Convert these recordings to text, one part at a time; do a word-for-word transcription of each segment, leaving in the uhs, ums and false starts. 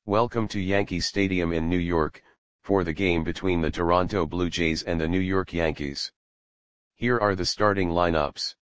Welcome to Yankee Stadium in New York, for the game between the Toronto Blue Jays and the New York Yankees. Here are the starting lineups.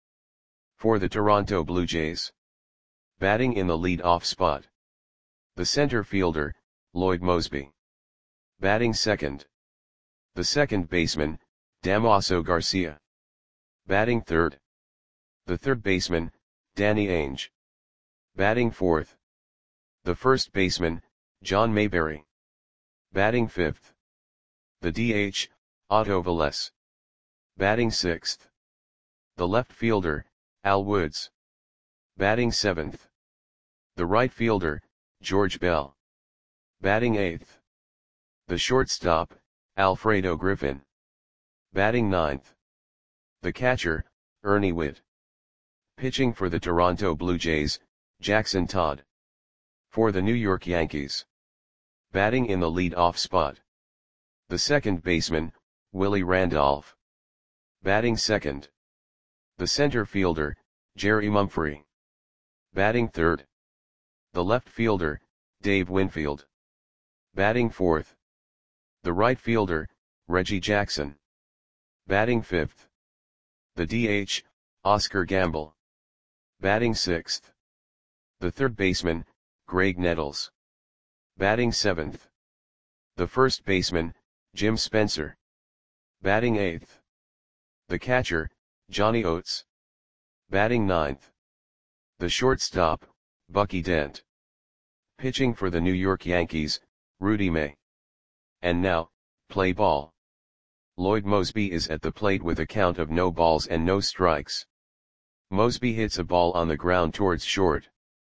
For the Toronto Blue Jays. Batting in the lead-off spot. The center fielder, Lloyd Moseby. Batting second. The second baseman, Damaso Garcia. Batting third. The third baseman, Danny Ainge. Batting fourth. The first baseman, John Mayberry. Batting fifth. The D H, Otto Velez. Batting sixth. The left fielder, Al Woods. Batting seventh. The right fielder, George Bell. Batting eighth. The shortstop, Alfredo Griffin. Batting ninth. The catcher, Ernie Whitt. Pitching for the Toronto Blue Jays, Jackson Todd. For the New York Yankees. Batting in the lead-off spot. The second baseman, Willie Randolph. Batting second. The center fielder, Jerry Mumphrey. Batting third. The left fielder, Dave Winfield. Batting fourth. The right fielder, Reggie Jackson. Batting fifth. The D H, Oscar Gamble. Batting sixth. The third baseman, Greg Nettles. Batting seventh. The first baseman, Jim Spencer. Batting eighth. The catcher, Johnny Oates. Batting ninth. The shortstop, Bucky Dent. Pitching for the New York Yankees, Rudy May. And now, play ball. Lloyd Moseby is at the plate with a count of no balls and no strikes. Moseby hits a ball on the ground towards short.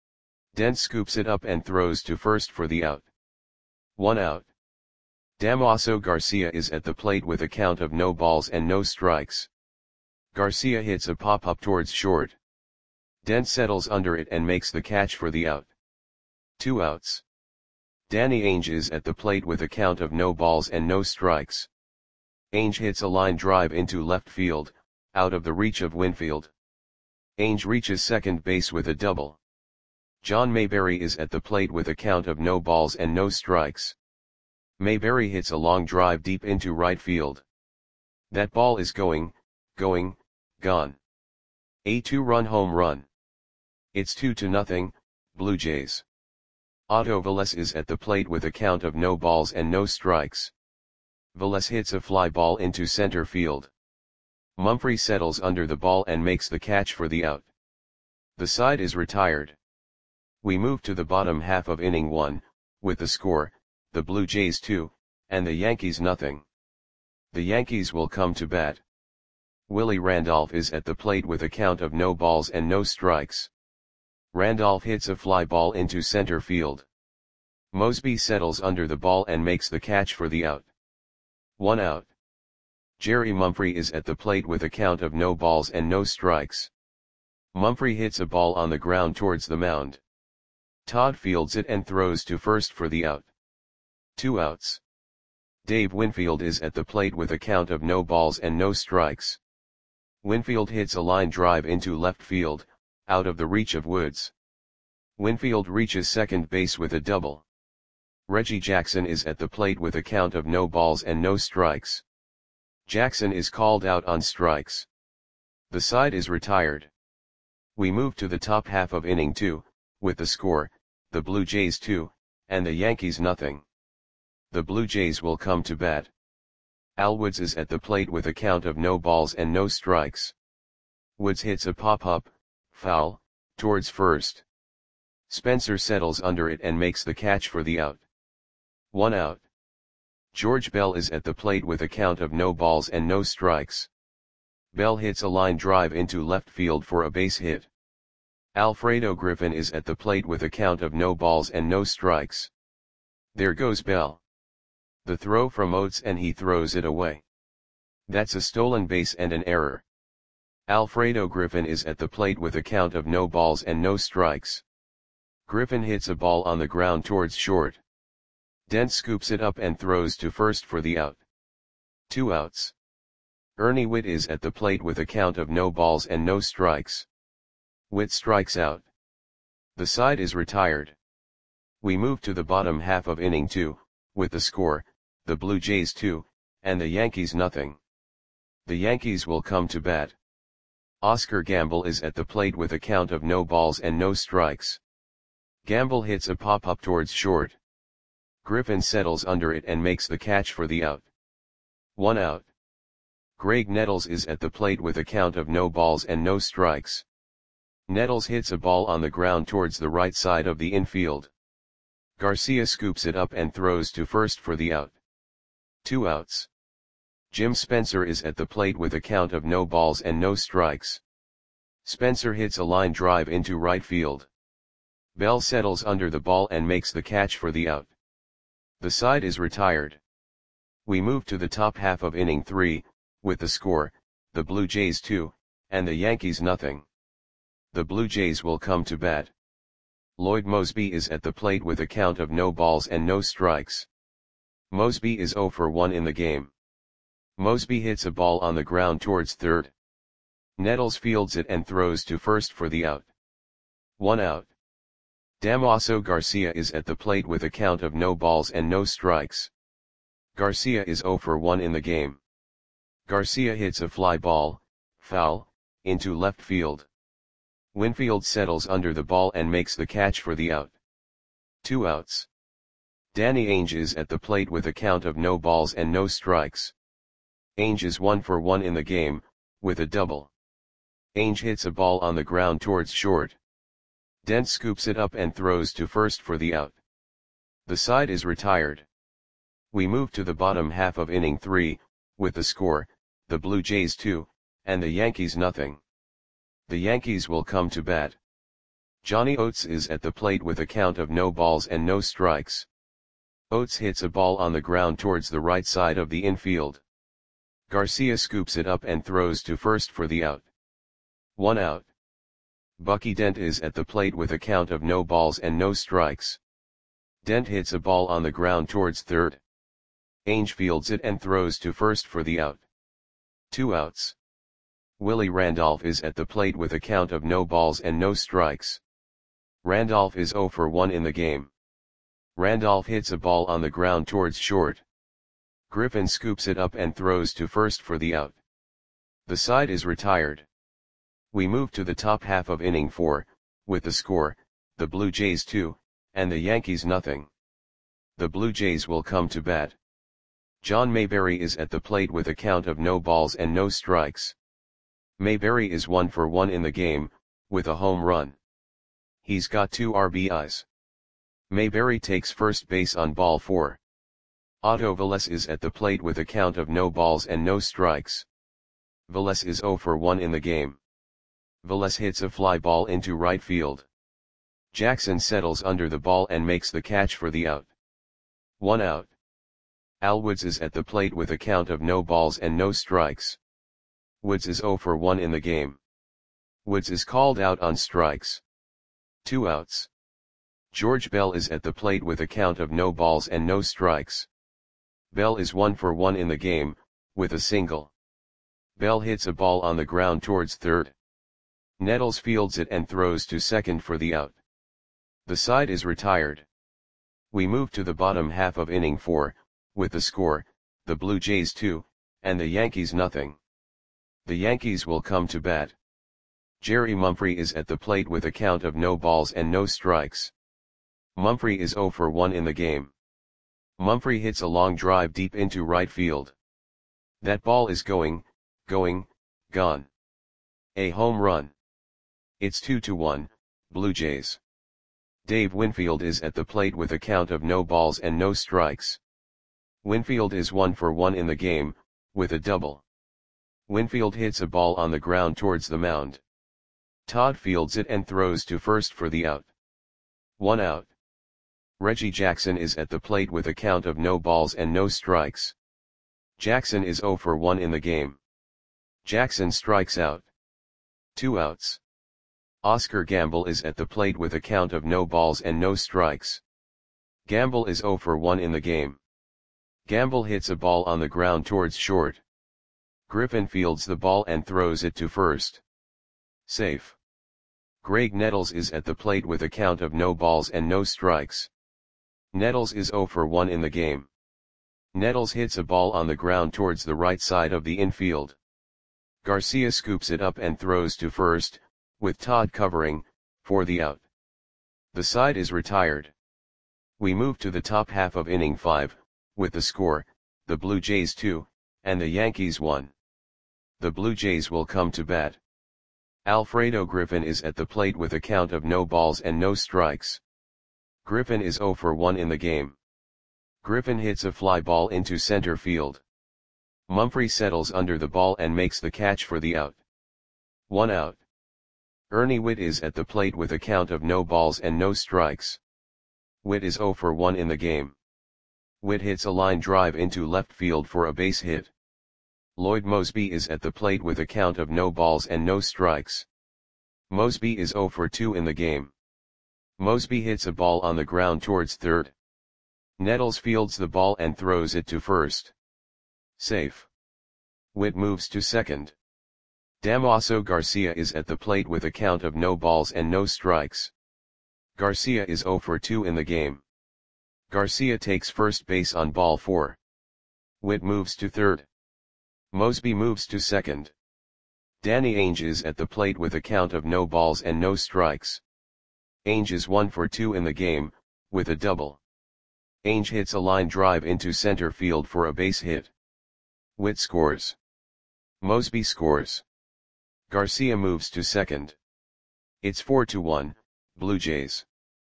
Dent scoops it up and throws to first for the out. One out. Damaso Garcia is at the plate with a count of no balls and no strikes. Garcia hits a pop-up towards short. Dent settles under it and makes the catch for the out. Two outs. Danny Ainge is at the plate with a count of no balls and no strikes. Ainge hits a line drive into left field, out of the reach of Winfield. Ainge reaches second base with a double. John Mayberry is at the plate with a count of no balls and no strikes. Mayberry hits a long drive deep into right field. That ball is going, going, gone. A two-run home run. It's two to nothing, Blue Jays. Otto Velez is at the plate with a count of no balls and no strikes. Velez hits a fly ball into center field. Mumphrey settles under the ball and makes the catch for the out. The side is retired. We move to the bottom half of inning one, with the score, the Blue Jays two, and the Yankees nothing. The Yankees will come to bat. Willie Randolph is at the plate with a count of no balls and no strikes. Randolph hits a fly ball into center field. Moseby settles under the ball and makes the catch for the out. One out. Jerry Mumphrey is at the plate with a count of no balls and no strikes. Mumphrey hits a ball on the ground towards the mound. Todd fields it and throws to first for the out. Two outs. Dave Winfield is at the plate with a count of no balls and no strikes. Winfield hits a line drive into left field, out of the reach of Woods. Winfield reaches second base with a double. Reggie Jackson is at the plate with a count of no balls and no strikes. Jackson is called out on strikes. The side is retired. We move to the top half of inning two, with the score, the Blue Jays two, and the Yankees nothing. The Blue Jays will come to bat. Al Woods is at the plate with a count of no balls and no strikes. Woods hits a pop-up, foul, towards first. Spencer settles under it and makes the catch for the out. One out. George Bell is at the plate with a count of no balls and no strikes. Bell hits a line drive into left field for a base hit. Alfredo Griffin is at the plate with a count of no balls and no strikes. There goes Bell. The throw from Oates and he throws it away. That's a stolen base and an error. Alfredo Griffin is at the plate with a count of no balls and no strikes. Griffin hits a ball on the ground towards short. Dent scoops it up and throws to first for the out. Two outs. Ernie Whitt is at the plate with a count of no balls and no strikes. Whitt strikes out. The side is retired. We move to the bottom half of inning two, with the score, the Blue Jays two, and the Yankees nothing. The Yankees will come to bat. Oscar Gamble is at the plate with a count of no balls and no strikes. Gamble hits a pop-up towards short. Griffin settles under it and makes the catch for the out. One out. Greg Nettles is at the plate with a count of no balls and no strikes. Nettles hits a ball on the ground towards the right side of the infield. Garcia scoops it up and throws to first for the out. Two outs. Jim Spencer is at the plate with a count of no balls and no strikes. Spencer hits a line drive into right field. Bell settles under the ball and makes the catch for the out. The side is retired. We move to the top half of inning three, with the score, the Blue Jays two, and the Yankees nothing. The Blue Jays will come to bat. Lloyd Moseby is at the plate with a count of no balls and no strikes. Moseby is zero for one in the game. Moseby hits a ball on the ground towards third. Nettles fields it and throws to first for the out. One out. Damaso Garcia is at the plate with a count of no balls and no strikes. Garcia is zero for one in the game. Garcia hits a fly ball, foul, into left field. Winfield settles under the ball and makes the catch for the out. Two outs. Danny Ainge is at the plate with a count of no balls and no strikes. Ainge is one for one in the game, with a double. Ainge hits a ball on the ground towards short. Dent scoops it up and throws to first for the out. The side is retired. We move to the bottom half of inning three, with the score, the Blue Jays two, and the Yankees nothing. The Yankees will come to bat. Johnny Oates is at the plate with a count of no balls and no strikes. Oates hits a ball on the ground towards the right side of the infield. Garcia scoops it up and throws to first for the out. One out. Bucky Dent is at the plate with a count of no balls and no strikes. Dent hits a ball on the ground towards third. Ainge fields it and throws to first for the out. Two outs. Willie Randolph is at the plate with a count of no balls and no strikes. Randolph is zero for one in the game. Randolph hits a ball on the ground towards short. Griffin scoops it up and throws to first for the out. The side is retired. We move to the top half of inning four, with the score, the Blue Jays two, and the Yankees nothing. The Blue Jays will come to bat. John Mayberry is at the plate with a count of no balls and no strikes. Mayberry is one for one in the game, with a home run. He's got two R B Is. Mayberry takes first base on ball four. Otto Velez is at the plate with a count of no balls and no strikes. Velez is zero for one in the game. Velez hits a fly ball into right field. Jackson settles under the ball and makes the catch for the out. One out. Al Woods is at the plate with a count of no balls and no strikes. Woods is zero for one in the game. Woods is called out on strikes. Two outs. George Bell is at the plate with a count of no balls and no strikes. Bell is one for one in the game, with a single. Bell hits a ball on the ground towards third. Nettles fields it and throws to second for the out. The side is retired. We move to the bottom half of inning four, with the score, the Blue Jays two, and the Yankees nothing. The Yankees will come to bat. Jerry Mumphrey is at the plate with a count of no balls and no strikes. Mumphrey is zero for one in the game. Mumphrey hits a long drive deep into right field. That ball is going, going, gone. A home run. It's two to one, Blue Jays. Dave Winfield is at the plate with a count of no balls and no strikes. Winfield is one for one in the game, with a double. Winfield hits a ball on the ground towards the mound. Todd fields it and throws to first for the out. One out. Reggie Jackson is at the plate with a count of no balls and no strikes. Jackson is zero for one in the game. Jackson strikes out. Two outs. Oscar Gamble is at the plate with a count of no balls and no strikes. Gamble is zero for one in the game. Gamble hits a ball on the ground towards short. Griffin fields the ball and throws it to first. Safe. Greg Nettles is at the plate with a count of no balls and no strikes. Nettles is zero for one in the game. Nettles hits a ball on the ground towards the right side of the infield. Garcia scoops it up and throws to first, with Todd covering, for the out. The side is retired. We move to the top half of inning five, with the score, the Blue Jays two, and the Yankees one. The Blue Jays will come to bat. Alfredo Griffin is at the plate with a count of no balls and no strikes. Griffin is zero for one in the game. Griffin hits a fly ball into center field. Mumphrey settles under the ball and makes the catch for the out. One out. Ernie Whitt is at the plate with a count of no balls and no strikes. Whitt is zero for one in the game. Whitt hits a line drive into left field for a base hit. Lloyd Moseby is at the plate with a count of no balls and no strikes. Moseby is zero for two in the game. Moseby hits a ball on the ground towards third. Nettles fields the ball and throws it to first. Safe. Whitt moves to second. Damaso Garcia is at the plate with a count of no balls and no strikes. Garcia is zero for two in the game. Garcia takes first base on ball four. Whitt moves to third. Moseby moves to second. Danny Ainge is at the plate with a count of no balls and no strikes. Ainge is one for two in the game, with a double. Ainge hits a line drive into center field for a base hit. Whitt scores. Moseby scores. Garcia moves to second. It's four to one, Blue Jays.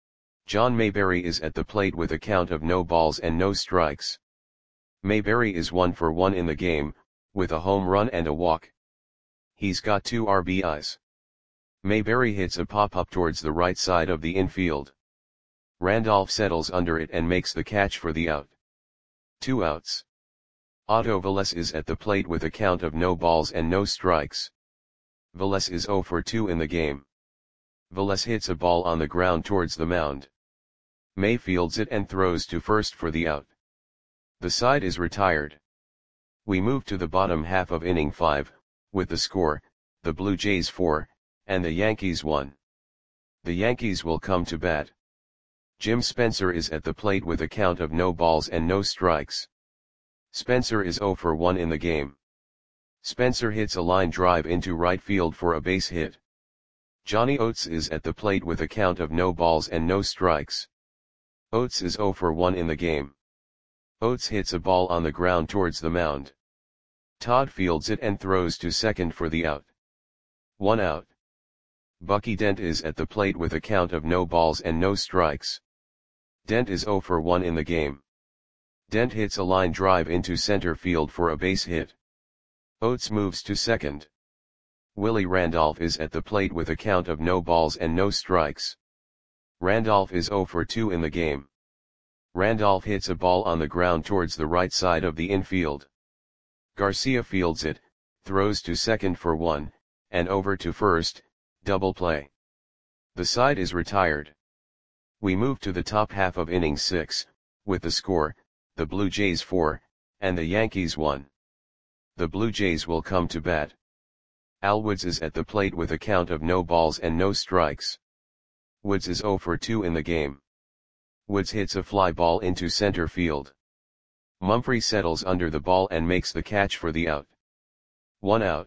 John Mayberry is at the plate with a count of no balls and no strikes. Mayberry is one for one in the game, with a home run and a walk. He's got two R B Is. Mayberry hits a pop-up towards the right side of the infield. Randolph settles under it and makes the catch for the out. Two outs. Otto Velez is at the plate with a count of no balls and no strikes. Velez is zero for two in the game. Velez hits a ball on the ground towards the mound. May fields it and throws to first for the out. The side is retired. We move to the bottom half of inning five, with the score, the Blue Jays four, and the Yankees one. The Yankees will come to bat. Jim Spencer is at the plate with a count of no balls and no strikes. Spencer is zero for one in the game. Spencer hits a line drive into right field for a base hit. Johnny Oates is at the plate with a count of no balls and no strikes. Oates is zero for one in the game. Oates hits a ball on the ground towards the mound. Todd fields it and throws to second for the out. One out. Bucky Dent is at the plate with a count of no balls and no strikes. Dent is zero for one in the game. Dent hits a line drive into center field for a base hit. Oates moves to second. Willie Randolph is at the plate with a count of no balls and no strikes. Randolph is zero for two in the game. Randolph hits a ball on the ground towards the right side of the infield. Garcia fields it, throws to second for one, and over to first, double play. The side is retired. We move to the top half of inning six, with the score, the Blue Jays four, and the Yankees one. The Blue Jays will come to bat. Al Woods is at the plate with a count of no balls and no strikes. Woods is zero for two in the game. Woods hits a fly ball into center field. Mumphrey settles under the ball and makes the catch for the out. One out.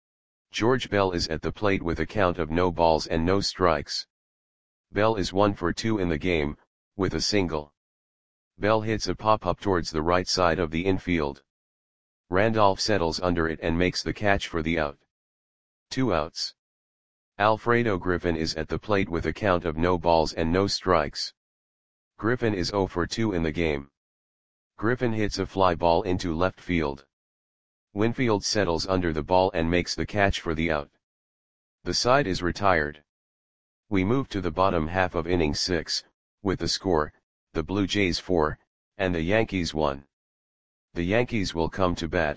George Bell is at the plate with a count of no balls and no strikes. Bell is one for two in the game, with a single. Bell hits a pop-up towards the right side of the infield. Randolph settles under it and makes the catch for the out. Two outs. Alfredo Griffin is at the plate with a count of no balls and no strikes. Griffin is zero for two in the game. Griffin hits a fly ball into left field. Winfield settles under the ball and makes the catch for the out. The side is retired. We move to the bottom half of inning six, with the score, the Blue Jays four, and the Yankees one. The Yankees will come to bat.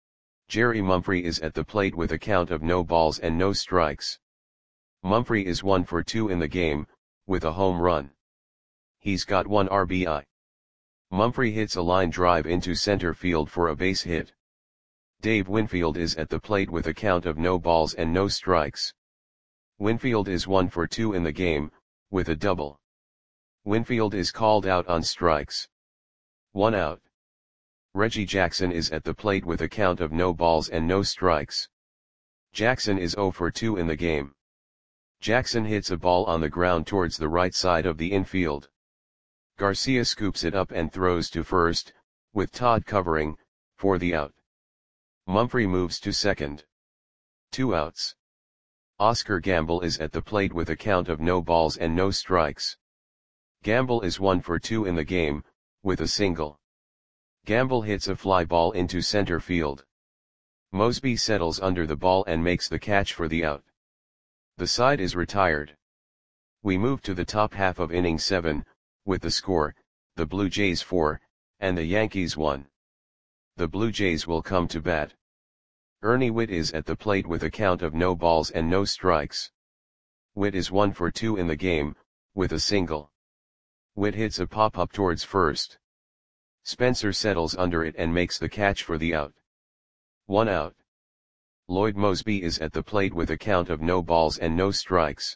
Jerry Mumphrey is at the plate with a count of no balls and no strikes. Mumphrey is one for two in the game, with a home run. He's got one R B I. Mumphrey hits a line drive into center field for a base hit. Dave Winfield is at the plate with a count of no balls and no strikes. Winfield is one for two in the game, with a double. Winfield is called out on strikes. One out. Reggie Jackson is at the plate with a count of no balls and no strikes. Jackson is zero for two in the game. Jackson hits a ball on the ground towards the right side of the infield. Garcia scoops it up and throws to first, with Todd covering, for the out. Mumphrey moves to second. Two outs. Oscar Gamble is at the plate with a count of no balls and no strikes. Gamble is one for two in the game, with a single. Gamble hits a fly ball into center field. Mosby settles under the ball and makes the catch for the out. The side is retired. We move to the top half of inning seven, with the score, the Blue Jays four, and the Yankees one. The Blue Jays will come to bat. Ernie Whitt is at the plate with a count of no balls and no strikes. Whitt is one for two in the game, with a single. Whitt hits a pop-up towards first. Spencer settles under it and makes the catch for the out. One out. Lloyd Mosby is at the plate with a count of no balls and no strikes.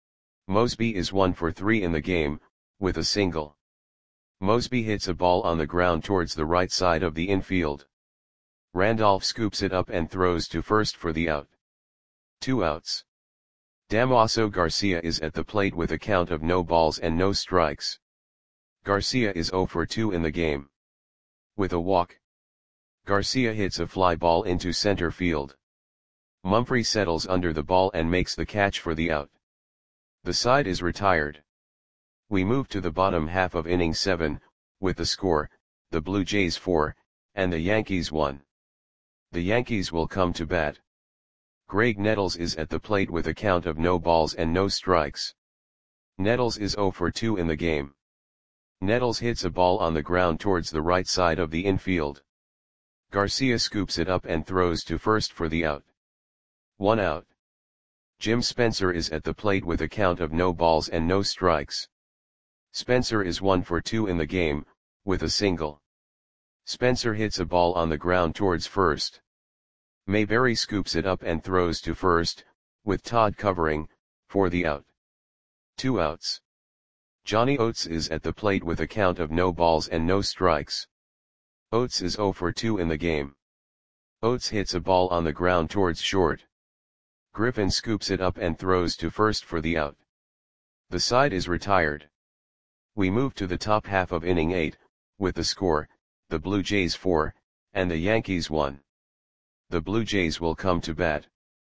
Mosby is one for three in the game, with a single. Mosby hits a ball on the ground towards the right side of the infield. Randolph scoops it up and throws to first for the out. Two outs. Damaso Garcia is at the plate with a count of no balls and no strikes. Garcia is zero for two in the game. With a walk. Garcia hits a fly ball into center field. Mumphrey settles under the ball and makes the catch for the out. The side is retired. We move to the bottom half of inning seven, with the score, the Blue Jays four, and the Yankees one. The Yankees will come to bat. Greg Nettles is at the plate with a count of no balls and no strikes. Nettles is zero for two in the game. Nettles hits a ball on the ground towards the right side of the infield. Garcia scoops it up and throws to first for the out. One out. Jim Spencer is at the plate with a count of no balls and no strikes. Spencer is one for two in the game, with a single. Spencer hits a ball on the ground towards first. Mayberry scoops it up and throws to first, with Todd covering, for the out. Two outs. Johnny Oates is at the plate with a count of no balls and no strikes. Oates is zero for two in the game. Oates hits a ball on the ground towards short. Griffin scoops it up and throws to first for the out. The side is retired. We move to the top half of inning eight, with the score, the Blue Jays four, and the Yankees one. The Blue Jays will come to bat.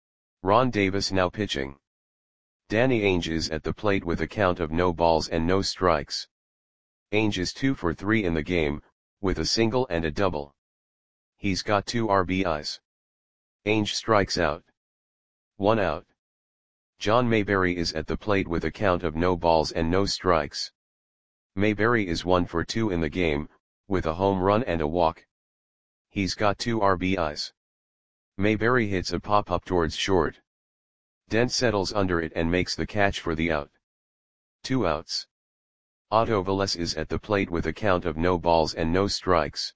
Ron Davis now pitching. Danny Ainge is at the plate with a count of no balls and no strikes. Ainge is two for three in the game, with a single and a double. He's got two R B Is. Ainge strikes out. One out. John Mayberry is at the plate with a count of no balls and no strikes. Mayberry is one for two in the game, with a home run and a walk. He's got two R B Is. Mayberry hits a pop-up towards short. Dent settles under it and makes the catch for the out. Two outs. Otto Velez is at the plate with a count of no balls and no strikes.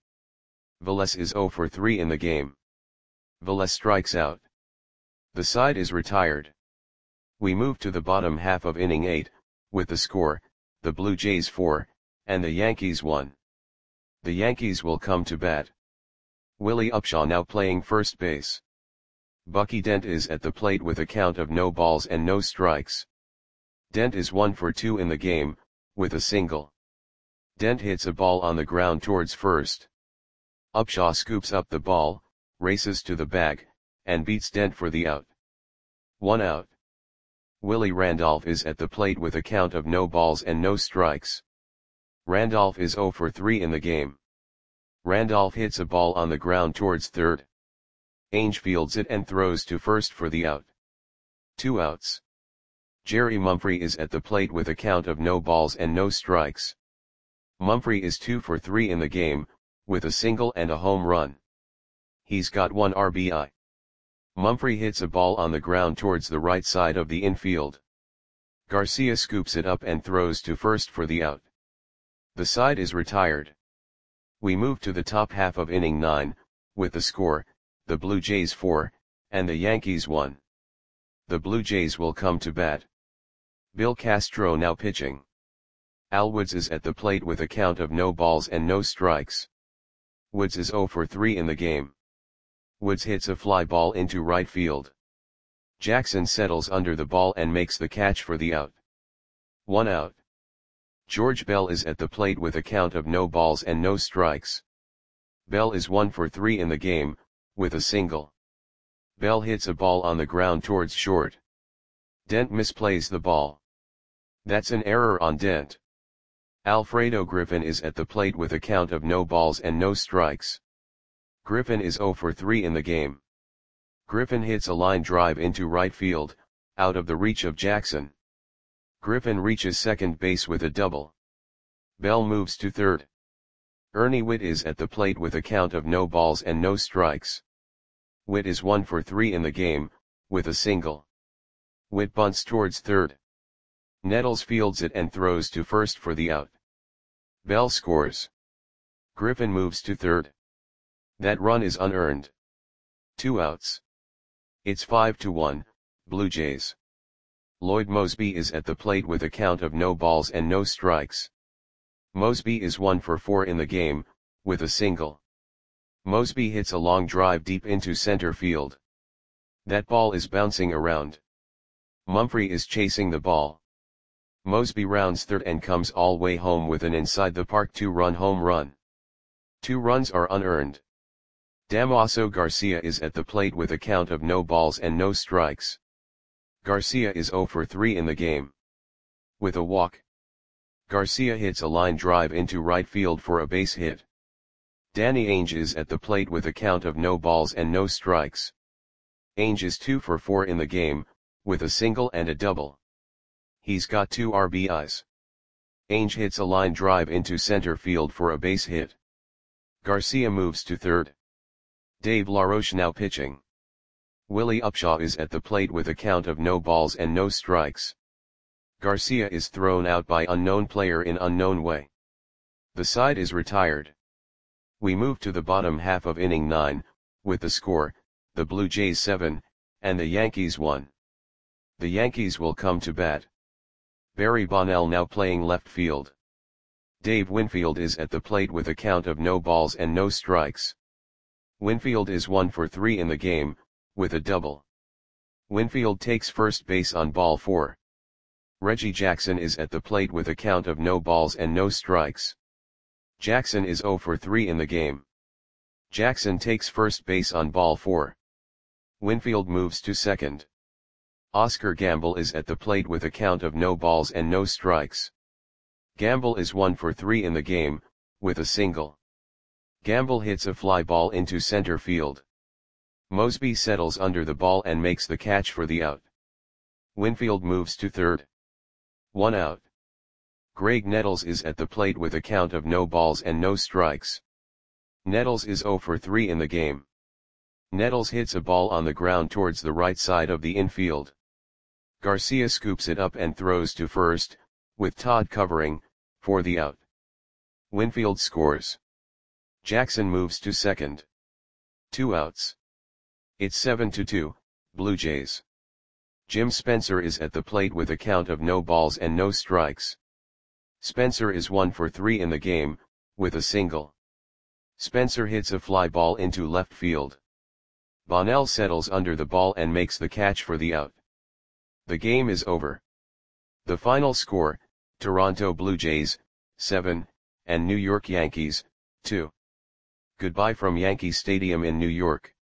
Velez is zero for three in the game. Velez strikes out. The side is retired. We move to the bottom half of inning eight, with the score, the Blue Jays four, and the Yankees one. The Yankees will come to bat. Willie Upshaw now playing first base. Bucky Dent is at the plate with a count of no balls and no strikes. Dent is one for two in the game, with a single. Dent hits a ball on the ground towards first. Upshaw scoops up the ball, races to the bag, and beats Dent for the out. One out. Willie Randolph is at the plate with a count of no balls and no strikes. Randolph is zero for three in the game. Randolph hits a ball on the ground towards third. Ainge fields it and throws to first for the out. Two outs. Jerry Mumphrey is at the plate with a count of no balls and no strikes. Mumphrey is two for three in the game, with a single and a home run. He's got one R B I. Mumphrey hits a ball on the ground towards the right side of the infield. Garcia scoops it up and throws to first for the out. The side is retired. We move to the top half of inning nine, with the score, the Blue Jays four, and the Yankees one. The Blue Jays will come to bat. Bill Castro now pitching. Al Woods is at the plate with a count of no balls and no strikes. Woods is zero for three in the game. Woods hits a fly ball into right field. Jackson settles under the ball and makes the catch for the out. One out. George Bell is at the plate with a count of no balls and no strikes. Bell is one for three in the game, with a single. Bell hits a ball on the ground towards short. Dent misplays the ball. That's an error on Dent. Alfredo Griffin is at the plate with a count of no balls and no strikes. Griffin is zero for three in the game. Griffin hits a line drive into right field, out of the reach of Jackson. Griffin reaches second base with a double. Bell moves to third. Ernie Whitt is at the plate with a count of no balls and no strikes. Whitt is one for three in the game, with a single. Whitt bunts towards third. Nettles fields it and throws to first for the out. Bell scores. Griffin moves to third. That run is unearned. Two outs. It's five to one, Blue Jays. Lloyd Moseby is at the plate with a count of no balls and no strikes. Moseby is one for four in the game, with a single. Moseby hits a long drive deep into center field. That ball is bouncing around. Mumphrey is chasing the ball. Moseby rounds third and comes all way home with an inside-the-park two-run home run. Two runs are unearned. Damaso Garcia is at the plate with a count of no balls and no strikes. Garcia is zero for three in the game. With a walk. Garcia hits a line drive into right field for a base hit. Danny Ainge is at the plate with a count of no balls and no strikes. Ainge is two for four in the game, with a single and a double. He's got two R B Is. Ainge hits a line drive into center field for a base hit. Garcia moves to third. Dave LaRoche now pitching. Willie Upshaw is at the plate with a count of no balls and no strikes. Garcia is thrown out by unknown player in unknown way. The side is retired. We move to the bottom half of inning nine, with the score, the Blue Jays seven, and the Yankees one. The Yankees will come to bat. Barry Bonnell now playing left field. Dave Winfield is at the plate with a count of no balls and no strikes. Winfield is one for three in the game, with a double. Winfield takes first base on ball four. Reggie Jackson is at the plate with a count of no balls and no strikes. Jackson is zero for three in the game. Jackson takes first base on ball four. Winfield moves to second. Oscar Gamble is at the plate with a count of no balls and no strikes. Gamble is one for three in the game, with a single. Gamble hits a fly ball into center field. Moseby settles under the ball and makes the catch for the out. Winfield moves to third. One out. Greg Nettles is at the plate with a count of no balls and no strikes. Nettles is zero for three in the game. Nettles hits a ball on the ground towards the right side of the infield. Garcia scoops it up and throws to first, with Todd covering, for the out. Winfield scores. Jackson moves to second. Two outs. It's seven to two, Blue Jays. Jim Spencer is at the plate with a count of no balls and no strikes. Spencer is one for three in the game, with a single. Spencer hits a fly ball into left field. Bonnell settles under the ball and makes the catch for the out. The game is over. The final score, Toronto Blue Jays, seven, and New York Yankees, two. Goodbye from Yankee Stadium in New York.